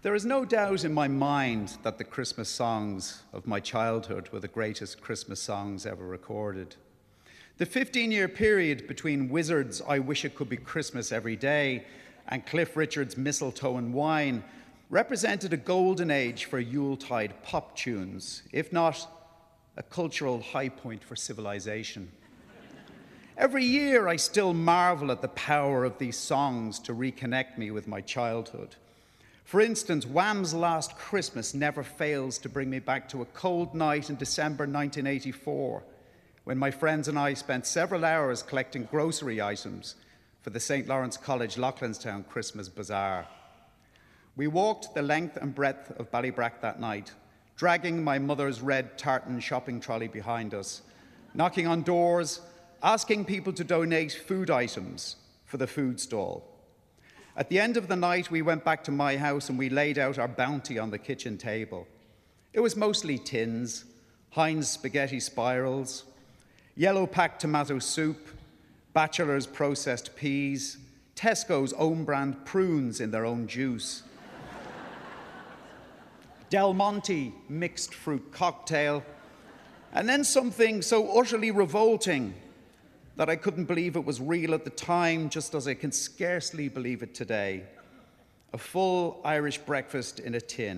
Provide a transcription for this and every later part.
There is no doubt in my mind that the Christmas songs of my childhood were the greatest Christmas songs ever recorded. The 15-year period between Wizard's I Wish It Could Be Christmas Every Day and Cliff Richard's Mistletoe and Wine represented a golden age for Yuletide pop tunes, if not a cultural high point for civilization. Every year I still marvel at the power of these songs to reconnect me with my childhood. For instance, Wham's Last Christmas never fails to bring me back to a cold night in December 1984, when my friends and I spent several hours collecting grocery items for the St. Lawrence College Loughlinstown Christmas Bazaar. We walked the length and breadth of Ballybrack that night, dragging my mother's red tartan shopping trolley behind us, knocking on doors, asking people to donate food items for the food stall. At the end of the night, we went back to my house and we laid out our bounty on the kitchen table. It was mostly tins, Heinz spaghetti spirals, yellow packed tomato soup, Batchelor's processed peas, Tesco's own brand prunes in their own juice, Del Monte mixed fruit cocktail, and then something so utterly revolting that I couldn't believe it was real at the time, just as I can scarcely believe it today. A full Irish breakfast in a tin.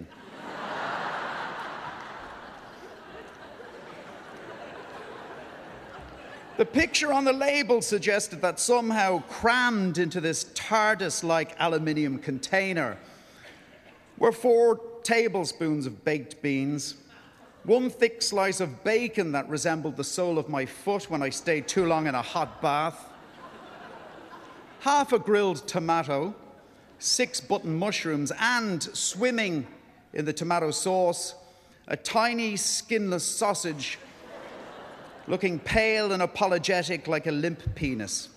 The picture on the label suggested that somehow crammed into this TARDIS-like aluminium container were 4 tablespoons of baked beans, 1 thick slice of bacon that resembled the sole of my foot when I stayed too long in a hot bath, half a grilled tomato, 6 button mushrooms, and swimming in the tomato sauce, a tiny skinless sausage looking pale and apologetic like a limp penis.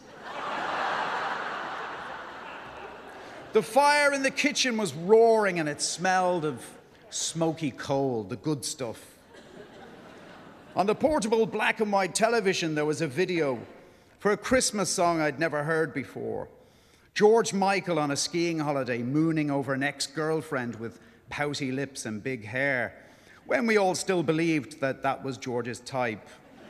The fire in the kitchen was roaring and it smelled of smoky coal, the good stuff. On the portable black and white television, there was a video for a Christmas song I'd never heard before. George Michael on a skiing holiday mooning over an ex-girlfriend with pouty lips and big hair, when we all still believed that that was George's type.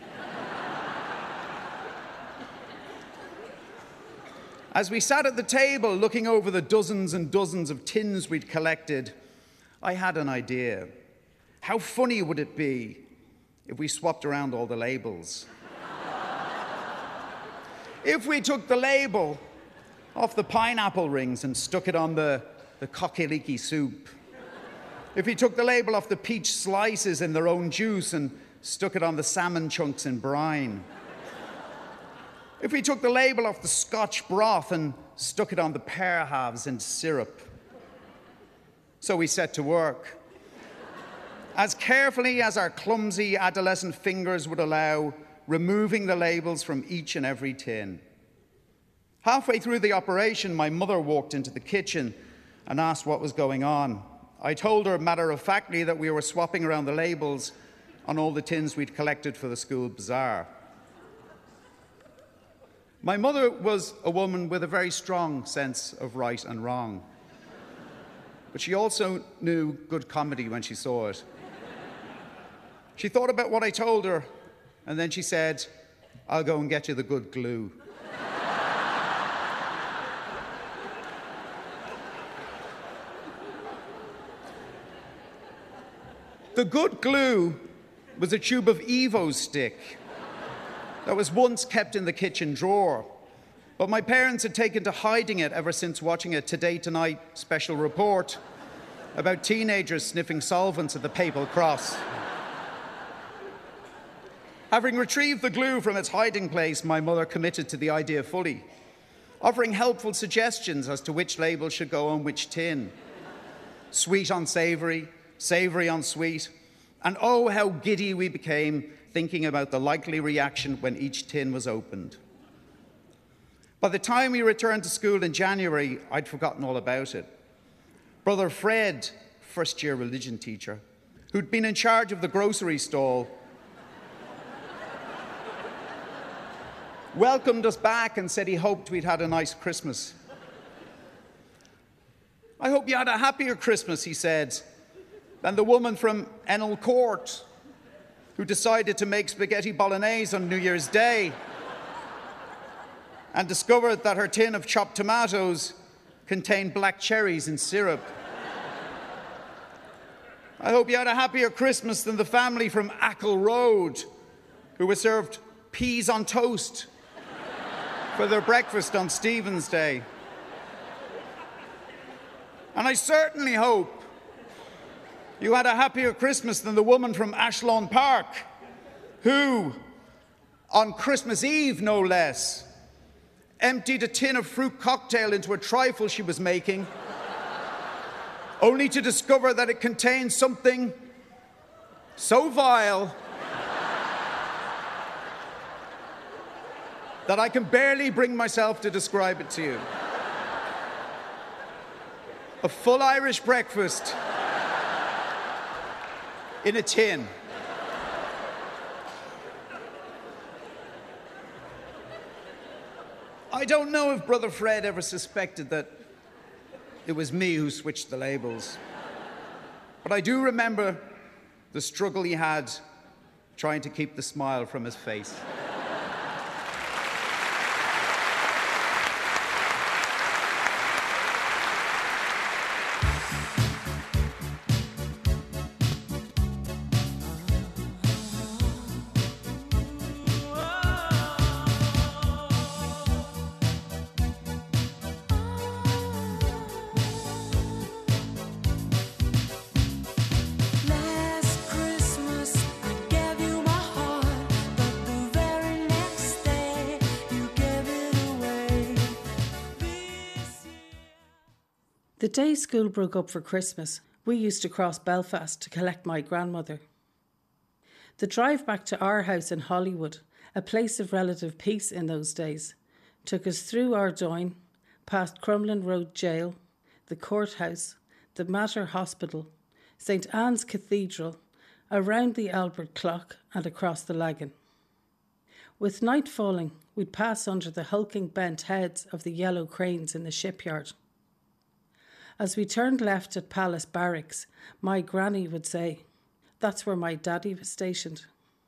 As we sat at the table looking over the dozens and dozens of tins we'd collected, I had an idea. How funny would it be if we swapped around all the labels? If we took the label off the pineapple rings and stuck it on the cockiliki soup. If we took the label off the peach slices in their own juice and stuck it on the salmon chunks in brine. If we took the label off the Scotch broth and stuck it on the pear halves in syrup. So we set to work. As carefully as our clumsy adolescent fingers would allow, removing the labels from each and every tin. Halfway through the operation, my mother walked into the kitchen and asked what was going on. I told her matter-of-factly that we were swapping around the labels on all the tins we'd collected for the school bazaar. My mother was a woman with a very strong sense of right and wrong, but she also knew good comedy when she saw it. She thought about what I told her, and then she said, "I'll go and get you the good glue." The good glue was a tube of Evo stick that was once kept in the kitchen drawer, but my parents had taken to hiding it ever since watching a Today Tonight special report about teenagers sniffing solvents at the Papal Cross. Having retrieved the glue from its hiding place, my mother committed to the idea fully, offering helpful suggestions as to which label should go on which tin. Sweet on savoury, savoury on sweet, and oh, how giddy we became thinking about the likely reaction when each tin was opened. By the time we returned to school in January, I'd forgotten all about it. Brother Fred, first-year religion teacher, who'd been in charge of the grocery stall, welcomed us back and said he hoped we'd had a nice Christmas. I hope you had a happier Christmas, he said, than the woman from Ennell Court who decided to make spaghetti bolognese on New Year's Day and discovered that her tin of chopped tomatoes contained black cherries in syrup. I hope you had a happier Christmas than the family from Ackle Road who were served peas on toast for their breakfast on Stephen's Day. And I certainly hope you had a happier Christmas than the woman from Ashlawn Park who, on Christmas Eve no less, emptied a tin of fruit cocktail into a trifle she was making, only to discover that it contained something so vile that I can barely bring myself to describe it to you. A full Irish breakfast in a tin. I don't know if Brother Fred ever suspected that it was me who switched the labels, but I do remember the struggle he had trying to keep the smile from his face. The day school broke up for Christmas, we used to cross Belfast to collect my grandmother. The drive back to our house in Hollywood, a place of relative peace in those days, took us through Ardoyne, past Crumlin Road Jail, the courthouse, the Mater Hospital, St Anne's Cathedral, around the Albert Clock and across the Lagan. With night falling, we'd pass under the hulking bent heads of the yellow cranes in the shipyard. As we turned left at Palace Barracks, my granny would say, "That's where my daddy was stationed."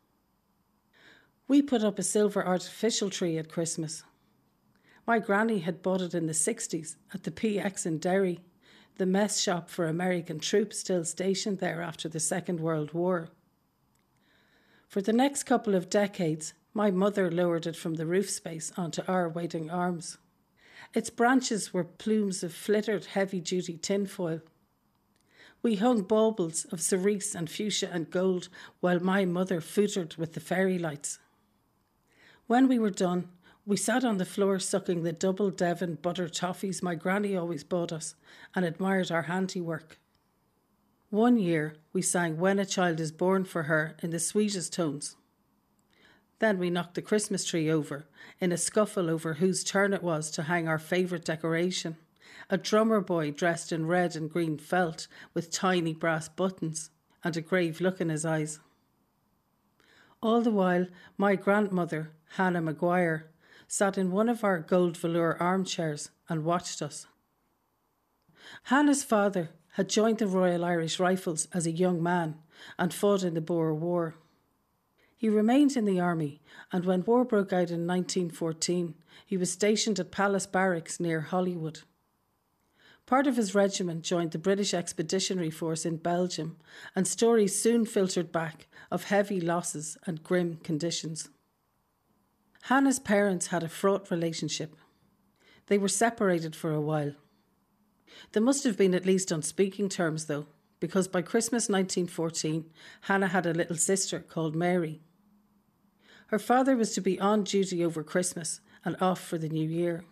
We put up a silver artificial tree at Christmas. My granny had bought it in the 60s at the PX in Derry, the mess shop for American troops still stationed there after the Second World War. For the next couple of decades, my mother lowered it from the roof space onto our waiting arms. Its branches were plumes of flittered heavy-duty tinfoil. We hung baubles of cerise and fuchsia and gold while my mother footered with the fairy lights. When we were done, we sat on the floor sucking the double Devon butter toffees my granny always bought us and admired our handiwork. One year we sang When a Child is Born for her in the sweetest tones. Then we knocked the Christmas tree over in a scuffle over whose turn it was to hang our favourite decoration, a drummer boy dressed in red and green felt with tiny brass buttons and a grave look in his eyes. All the while, my grandmother, Hannah Maguire, sat in one of our gold velour armchairs and watched us. Hannah's father had joined the Royal Irish Rifles as a young man and fought in the Boer War. He remained in the army, and when war broke out in 1914, he was stationed at Palace Barracks near Hollywood. Part of his regiment joined the British Expeditionary Force in Belgium, and stories soon filtered back of heavy losses and grim conditions. Hannah's parents had a fraught relationship. They were separated for a while. They must have been at least on speaking terms, though, because by Christmas 1914, Hannah had a little sister called Mary. Her father was to be on duty over Christmas and off for the new year.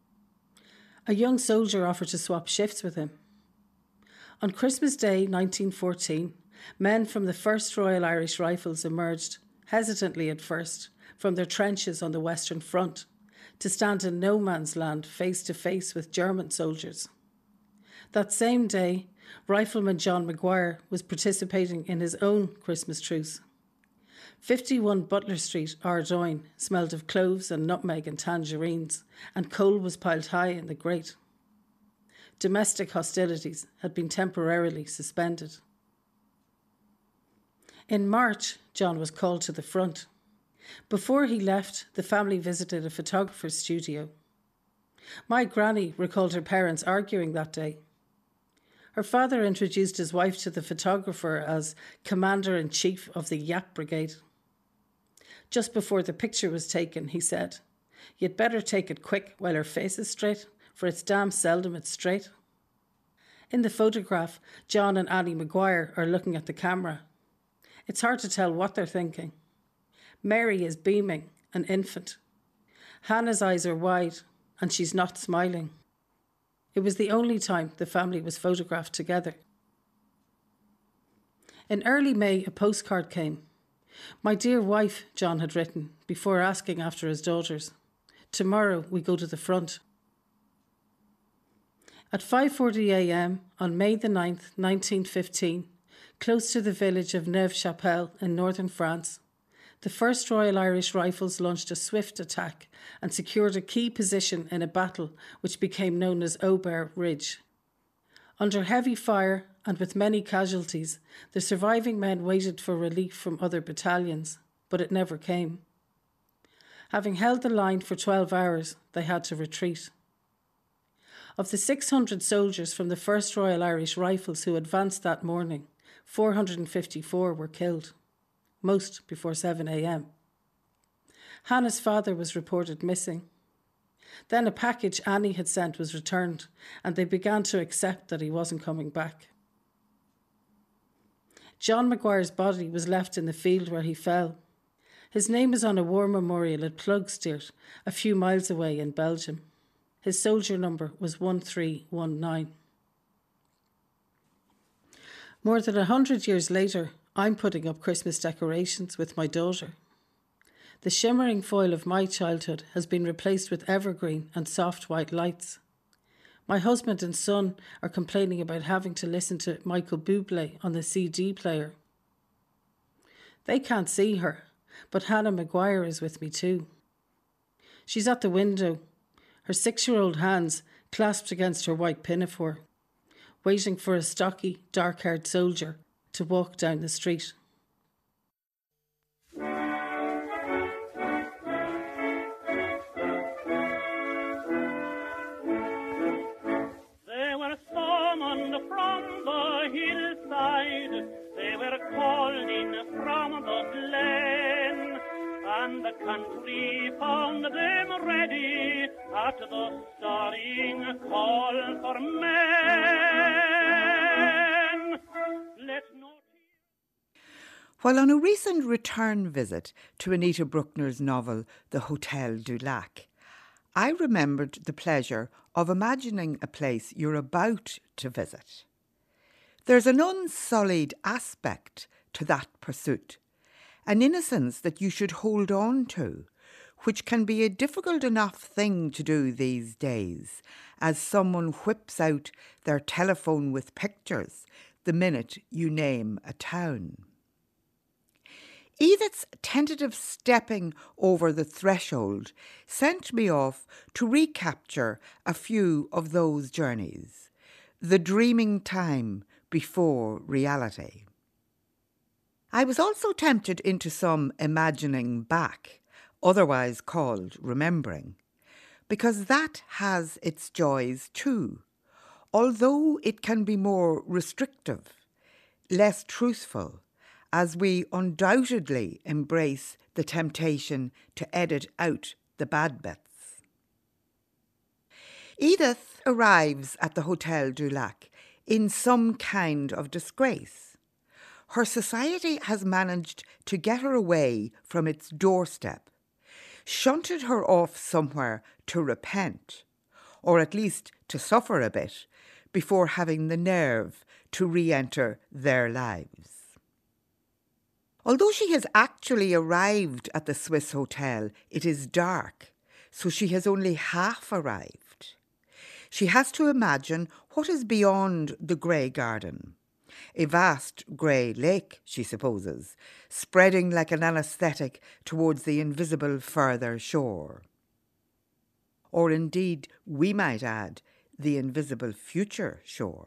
A young soldier offered to swap shifts with him. On Christmas Day 1914, men from the 1st Royal Irish Rifles emerged, hesitantly at first, from their trenches on the Western Front to stand in no man's land face to face with German soldiers. That same day, Rifleman John Maguire was participating in his own Christmas truce. 51 Butler Street, Ardoyne, smelled of cloves and nutmeg and tangerines, and coal was piled high in the grate. domestic hostilities had been temporarily suspended. In March, John was called to the front. Before he left, the family visited a photographer's studio. My granny recalled her parents arguing that day. Her father introduced his wife to the photographer as Commander-in-Chief of the Yap Brigade. Just before the picture was taken, he said, "You'd better take it quick while her face is straight, for it's damn seldom it's straight." In the photograph, John and Annie Maguire are looking at the camera. It's hard to tell what they're thinking. Mary is beaming, an infant. Hannah's eyes are wide, and she's not smiling. It was the only time the family was photographed together. In early May, a postcard came. "My dear wife," John had written, before asking after his daughters. "Tomorrow we go to the front." At 5:40 a.m. on May the 9th, 1915, close to the village of Neuve-Chapelle in northern France, the 1st Royal Irish Rifles launched a swift attack and secured a key position in a battle which became known as Aubert Ridge. Under heavy fire and with many casualties, the surviving men waited for relief from other battalions, but it never came. Having held the line for 12 hours, they had to retreat. Of the 600 soldiers from the 1st Royal Irish Rifles who advanced that morning, 454 were killed, most before 7 a.m. Hannah's father was reported missing. Then a package Annie had sent was returned, and they began to accept that he wasn't coming back. John Maguire's body was left in the field where he fell. His name is on a war memorial at Plugsteert, a few miles away in Belgium. His soldier number was 1319. More than 100 years later, I'm putting up Christmas decorations with my daughter. The shimmering foil of my childhood has been replaced with evergreen and soft white lights. My husband and son are complaining about having to listen to Michael Bublé on the CD player. They can't see her, but Hannah Maguire is with me too. She's at the window, her 6-year-old hands clasped against her white pinafore, waiting for a stocky, dark-haired soldier to walk down the street. They were summoned from the hillside, they were called in from the glen, and the country found them ready at the stirring call for men. Let no While on a recent return visit to Anita Bruckner's novel The Hotel du Lac, I remembered the pleasure of imagining a place you're about to visit. There's an unsullied aspect to that pursuit, an innocence that you should hold on to, which can be a difficult enough thing to do these days, as someone whips out their telephone with pictures the minute you name a town. Edith's tentative stepping over the threshold sent me off to recapture a few of those journeys, the dreaming time before reality. I was also tempted into some imagining back, otherwise called remembering, because that has its joys too, although it can be more restrictive, less truthful, as we undoubtedly embrace the temptation to edit out the bad bits. Edith arrives at the Hotel du Lac in some kind of disgrace. Her society has managed to get her away from its doorstep, shunted her off somewhere to repent, or at least to suffer a bit, before having the nerve to re-enter their lives. Although she has actually arrived at the Swiss hotel, it is dark, so she has only half arrived. She has to imagine what is beyond the grey garden. A vast grey lake, she supposes, spreading like an anaesthetic towards the invisible further shore. Or indeed, we might add, the invisible future shore.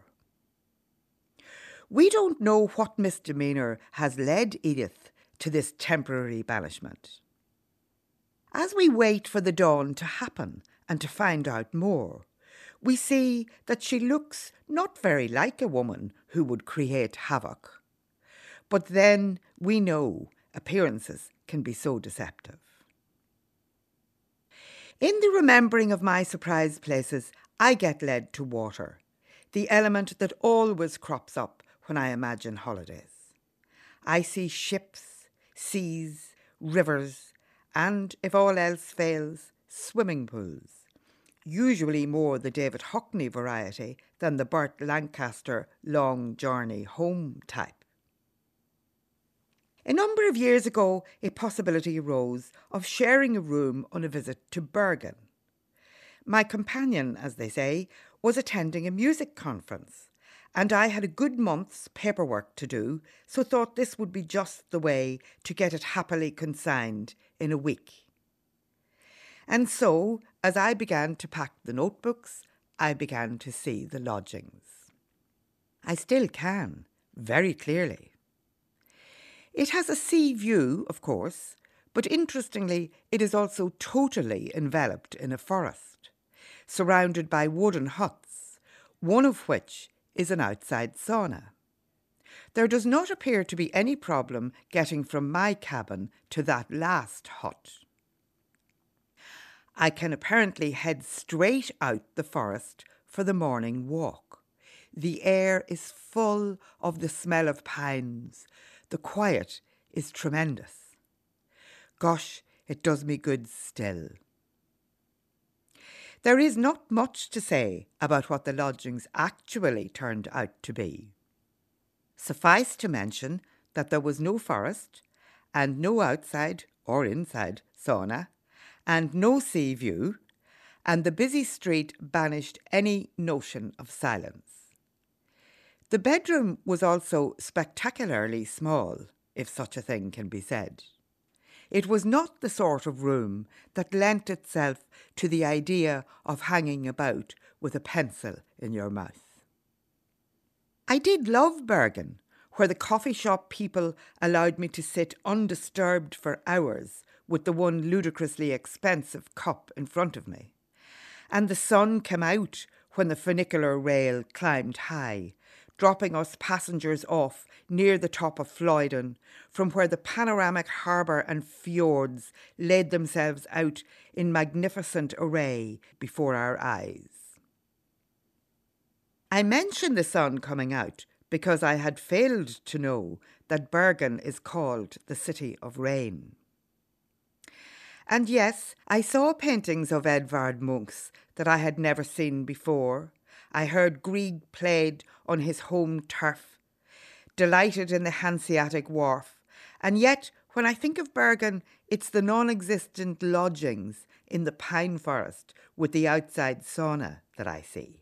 We don't know what misdemeanour has led Edith to this temporary banishment. As we wait for the dawn to happen and to find out more, we see that she looks not very like a woman who would create havoc. But then we know appearances can be so deceptive. In the remembering of my surprise places, I get led to water, the element that always crops up when I imagine holidays. I see ships, seas, rivers, and, if all else fails, swimming pools, usually more the David Hockney variety than the Burt Lancaster long journey home type. A number of years ago, a possibility arose of sharing a room on a visit to Bergen. My companion, as they say, was attending a music conference, and I had a good month's paperwork to do, so thought this would be just the way to get it happily consigned in a week. And so, as I began to pack the notebooks, I began to see the lodgings. I still can, very clearly. It has a sea view, of course, but interestingly, it is also totally enveloped in a forest, surrounded by wooden huts, one of which is an outside sauna. There does not appear to be any problem getting from my cabin to that last hut. I can apparently head straight out the forest for the morning walk. The air is full of the smell of pines. The quiet is tremendous. Gosh, it does me good still. There is not much to say about what the lodgings actually turned out to be. Suffice to mention that there was no forest and no outside or inside sauna and no sea view, and the busy street banished any notion of silence. The bedroom was also spectacularly small, if such a thing can be said. It was not the sort of room that lent itself to the idea of hanging about with a pencil in your mouth. I did love Bergen, where the coffee shop people allowed me to sit undisturbed for hours with the one ludicrously expensive cup in front of me. And the sun came out when the funicular rail climbed high, dropping us passengers off near the top of Floyden, from where the panoramic harbour and fjords laid themselves out in magnificent array before our eyes. I mention the sun coming out because I had failed to know that Bergen is called the City of Rain. And yes, I saw paintings of Edvard Munch's that I had never seen before. I heard Grieg played on his home turf, delighted in the Hanseatic Wharf, and yet when I think of Bergen, it's the non-existent lodgings in the pine forest with the outside sauna that I see.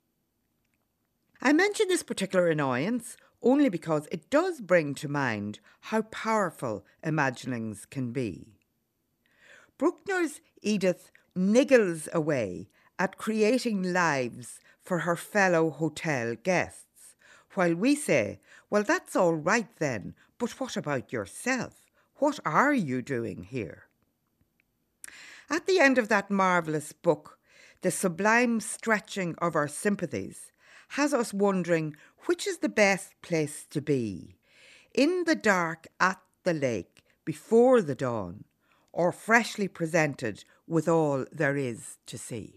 I mention this particular annoyance only because it does bring to mind how powerful imaginings can be. Bruckner's Edith niggles away at creating lives for her fellow hotel guests, while we say, well, that's all right then, but what about yourself? What are you doing here? At the end of that marvellous book, the sublime stretching of our sympathies has us wondering which is the best place to be, in the dark at the lake before the dawn, or freshly presented with all there is to see.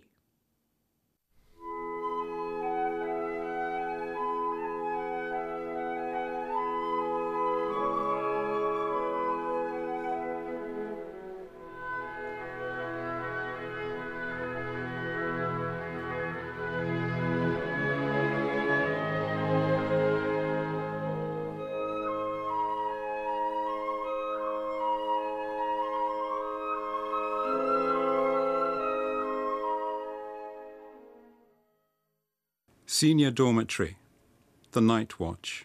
Senior Dormitory, The Night Watch.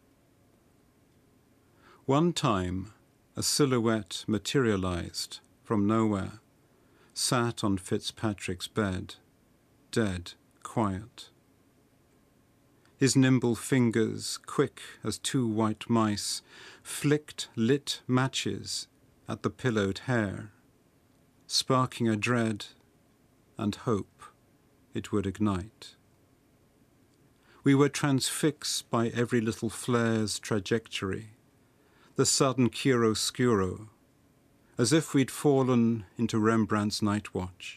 One time, a silhouette materialized from nowhere, sat on Fitzpatrick's bed, dead, quiet. His nimble fingers, quick as two white mice, flicked lit matches at the pillowed hair, sparking a dread and hope it would ignite. We were transfixed by every little flare's trajectory, the sudden chiaroscuro, as if we'd fallen into Rembrandt's Night Watch.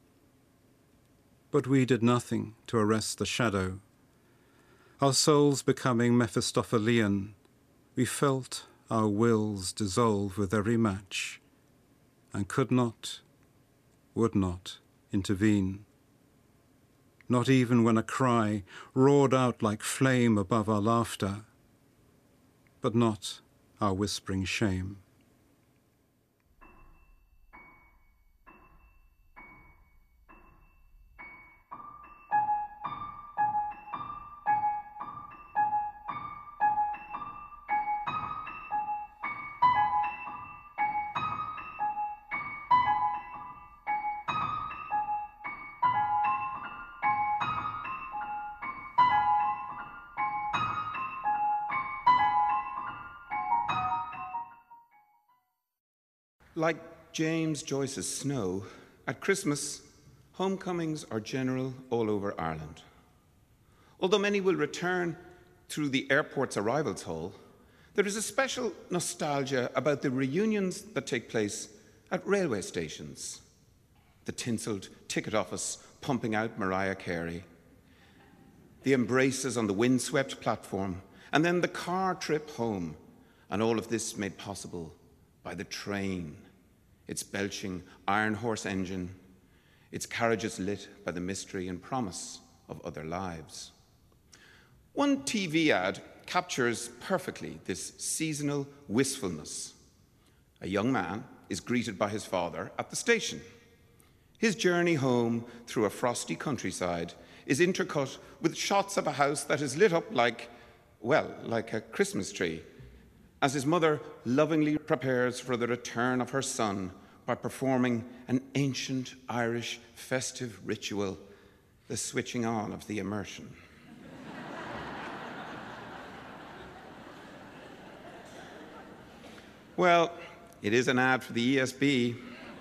But we did nothing to arrest the shadow. Our souls becoming Mephistophelian, we felt our wills dissolve with every match, and could not, would not intervene. Not even when a cry roared out like flame above our laughter, but not our whispering shame. Like James Joyce's Snow, at Christmas, homecomings are general all over Ireland. Although many will return through the airport's arrivals hall, there is a special nostalgia about the reunions that take place at railway stations. The tinselled ticket office pumping out Mariah Carey, the embraces on the windswept platform, and then the car trip home, and all of this made possible by the train, its belching iron horse engine, its carriages lit by the mystery and promise of other lives. One TV ad captures perfectly this seasonal wistfulness. A young man is greeted by his father at the station. His journey home through a frosty countryside is intercut with shots of a house that is lit up like a Christmas tree, as his mother lovingly prepares for the return of her son by performing an ancient Irish festive ritual, the switching on of the immersion. Well, it is an ad for the ESB.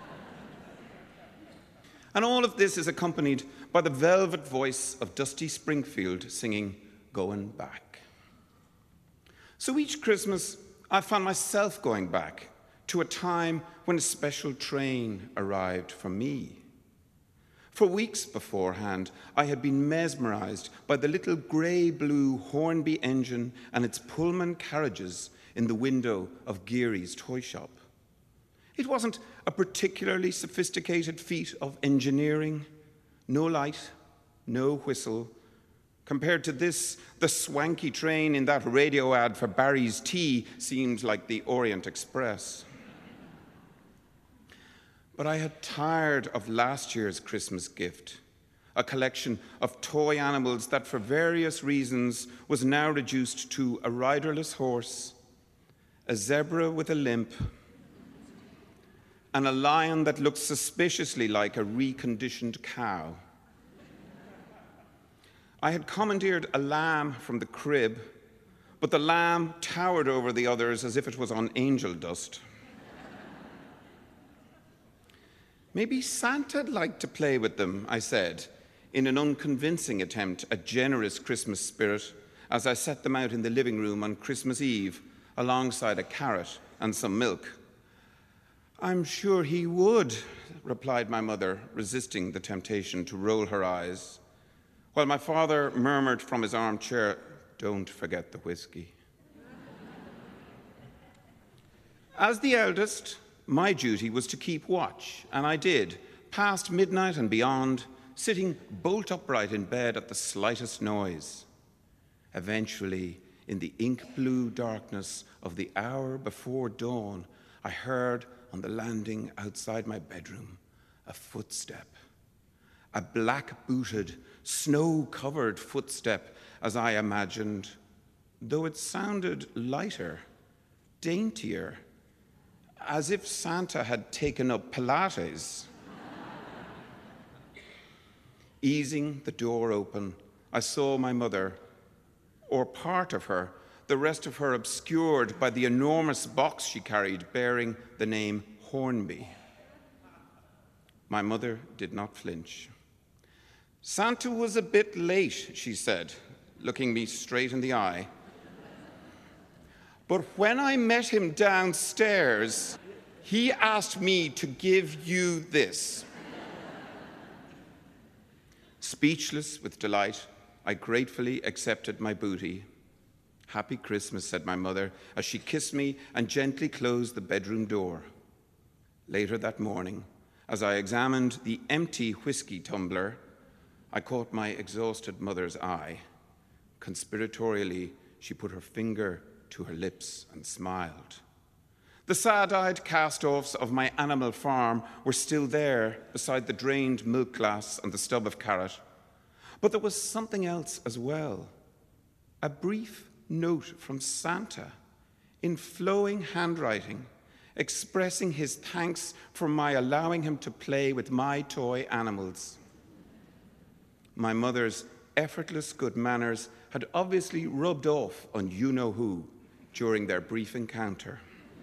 And all of this is accompanied by the velvet voice of Dusty Springfield singing Going Back. So each Christmas, I found myself going back to a time when a special train arrived for me. For weeks beforehand, I had been mesmerized by the little grey-blue Hornby engine and its Pullman carriages in the window of Geary's toy shop. It wasn't a particularly sophisticated feat of engineering, no light, no whistle. Compared to this, the swanky train in that radio ad for Barry's Tea seemed like the Orient Express. But I had tired of last year's Christmas gift, a collection of toy animals that for various reasons was now reduced to a riderless horse, a zebra with a limp, and a lion that looked suspiciously like a reconditioned cow. I had commandeered a lamb from the crib, but the lamb towered over the others as if it was on angel dust. Maybe Santa'd like to play with them, I said, in an unconvincing attempt at generous Christmas spirit as I set them out in the living room on Christmas Eve alongside a carrot and some milk. I'm sure he would, replied my mother, resisting the temptation to roll her eyes, while my father murmured from his armchair, "Don't forget the whiskey." As the eldest, my duty was to keep watch, and I did, past midnight and beyond, sitting bolt upright in bed at the slightest noise. Eventually, in the ink-blue darkness of the hour before dawn, I heard on the landing outside my bedroom a footstep, a black-booted, snow-covered footstep, as I imagined, though it sounded lighter, daintier, as if Santa had taken up Pilates. Easing the door open, I saw my mother, or part of her, the rest of her obscured by the enormous box she carried bearing the name Hornby. My mother did not flinch. "Santa was a bit late," she said, looking me straight in the eye. "But when I met him downstairs, he asked me to give you this." Speechless with delight, I gratefully accepted my booty. "Happy Christmas," said my mother, as she kissed me and gently closed the bedroom door. Later that morning, as I examined the empty whiskey tumbler, I caught my exhausted mother's eye. Conspiratorially, she put her finger to her lips and smiled. The sad-eyed cast-offs of my animal farm were still there beside the drained milk glass and the stub of carrot. But there was something else as well. A brief note from Santa in flowing handwriting expressing his thanks for my allowing him to play with my toy animals. My mother's effortless good manners had obviously rubbed off on you-know-who during their brief encounter.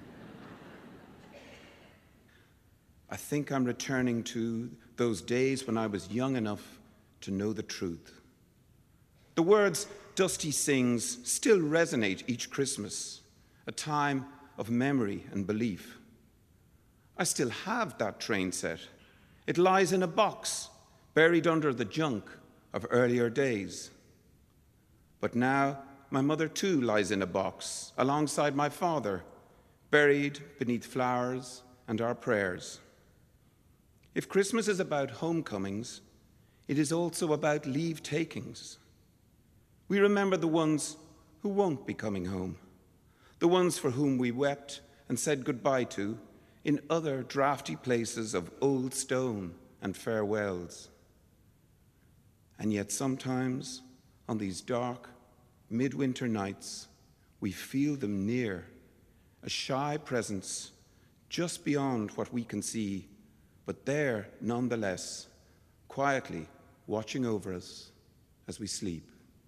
I think I'm returning to those days when I was young enough to know the truth. The words Dusty sings still resonate each Christmas, a time of memory and belief. I still have that train set. It lies in a box, buried under the junk of earlier days. But now my mother too lies in a box alongside my father, buried beneath flowers and our prayers. If Christmas is about homecomings, it is also about leave-takings. We remember the ones who won't be coming home, the ones for whom we wept and said goodbye to in other drafty places of old stone and farewells. And yet sometimes, on these dark, midwinter nights, we feel them near, a shy presence just beyond what we can see, but there nonetheless, quietly watching over us as we sleep.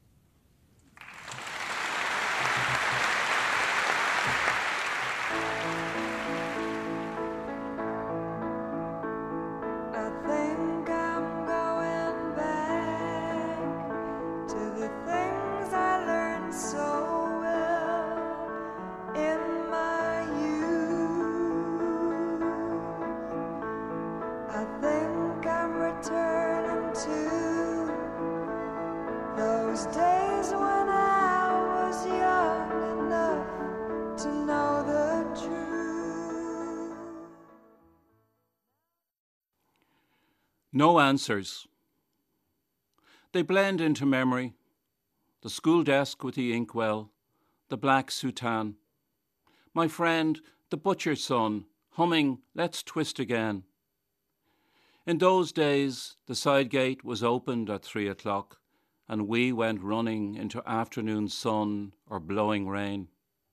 No answers. They blend into memory. The school desk with the inkwell, the black soutane. My friend, the butcher's son, humming "Let's Twist Again." In those days, the side gate was opened at 3 o'clock, and we went running into afternoon sun or blowing rain.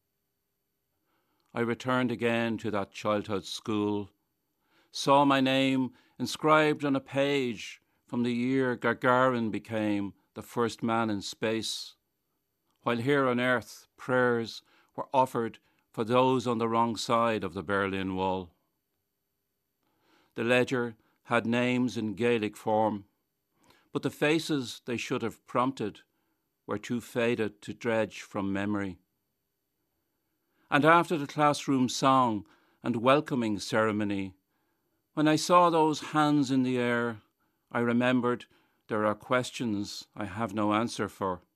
I returned again to that childhood school, saw my name inscribed on a page from the year Gagarin became the first man in space, while here on earth prayers were offered for those on the wrong side of the Berlin Wall. The ledger had names in Gaelic form, but the faces they should have prompted were too faded to dredge from memory. And after the classroom song and welcoming ceremony, when I saw those hands in the air, I remembered there are questions I have no answer for.